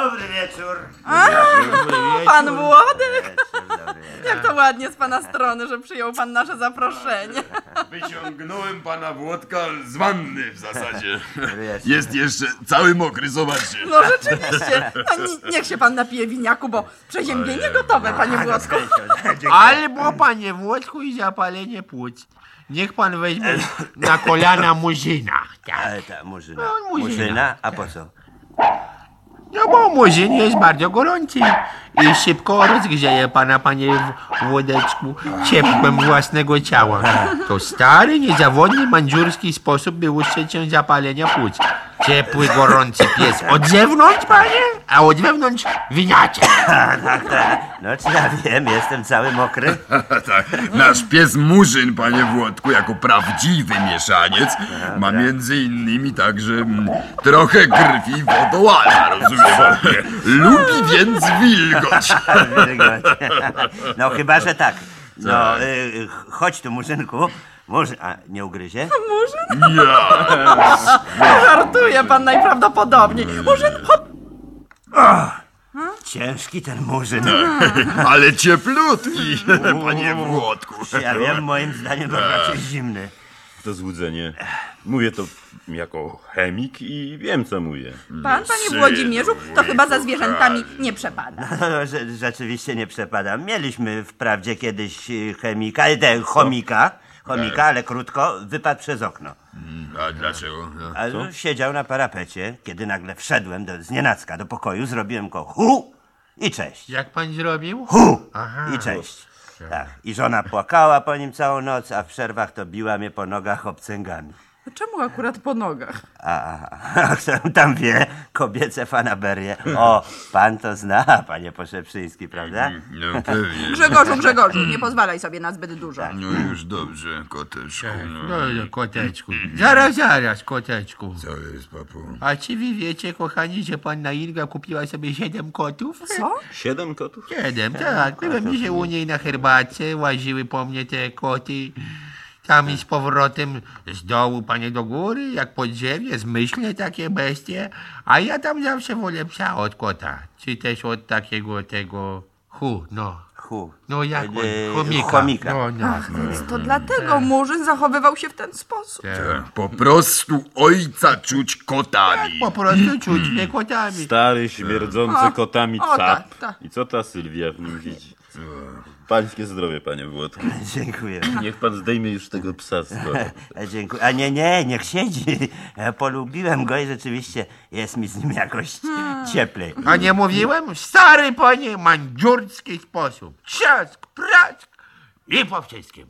Dobry wieczór. Pan Włodek! Dobry wieczór. Jak to ładnie z pana strony, że przyjął pan nasze zaproszenie. Wyciągnąłem pana Włodka z wanny w zasadzie. wieczór. Jest jeszcze cały mokry, zobaczcie. No rzeczywiście. No, niech się pan napije winiaku, bo przeziębienie gotowe, panie Włodku. Albo, panie Włodku, i zapalenie płuc. Niech pan weźmie na kolana murzyna. Tak. Ale ta murzyna. No, murzyna. Murzyna? A po co? No bo murzyn jest bardzo gorący i szybko rozgrzeje pana, panie Włodeczku, ciepłem własnego ciała. To stary, niezawodny, mandżurski sposób, by ustrzec się zapalenia płuc. Ciepły, gorący pies od zewnątrz, panie, a od wewnątrz winiaczek. No czy ja wiem, jestem cały mokry. Tak, nasz pies Murzyn, panie Włodku, jako prawdziwy mieszaniec, ma między innymi także trochę krwi wodołala, rozumie pan? Lubi więc wilgoć. No chyba, że tak. No, chodź tu, murzynku. Murzyn, a nie ugryzie? Ja. Żartuje pan najprawdopodobniej. Murzyn, hop! Ciężki ten murzyn. Ale cieplutki, panie Włodku. Ja wiem, moim zdaniem to raczej zimny. To złudzenie. Mówię to jako chemik i wiem, co mówię. Pan, panie Włodzimierzu, to chyba za zwierzętami nie przepada. No, rzeczywiście nie przepadam. Mieliśmy wprawdzie kiedyś chomika, ale krótko, wypadł przez okno. A dlaczego? No. A siedział na parapecie, kiedy nagle wszedłem znienacka do pokoju, zrobiłem go hu i cześć. Jak pan zrobił? Hu Aha. i cześć. Tak. I żona płakała po nim całą noc, a w przerwach to biła mnie po nogach obcęgami. Czemu akurat po nogach? A kto tam wie, kobiece fanaberie. O, pan to zna, panie Poszepszyński, prawda? No pewnie. Grzegorzu, nie pozwalaj sobie na zbyt dużo. No już dobrze, koteczku. No, koteczku. Zaraz, koteczku. Co jest, papu? A czy wy wiecie, kochani, że panna Inga kupiła sobie 7 kotów? Co? 7 kotów? 7, tak. Byłem dzisiaj u niej na herbatce, łaziły po mnie te koty. Tam i z powrotem z dołu, panie, do góry, jak po drzewie, zmyślne takie bestie. A ja tam zawsze wolę psa od kota. Czy też od takiego tego Hu. No jak chomika. No. Więc to dlatego Murzyn zachowywał się w ten sposób. Po prostu ojca czuć kotami. Po prostu czuć mnie kotami. Stary, śmierdzący kotami o, cap. tak. I co ta Sylwia w nim widzi? Pańskie zdrowie, panie Włodku. Dziękuję. Niech pan zdejmie już tego psa z koty. Dziękuję. A nie, niech siedzi. Ja polubiłem go i rzeczywiście jest mi z nim jakoś cieplej. A nie mówiłem? Stary, panie, mandżurski sposób. Trzask, prask i po wszystkim.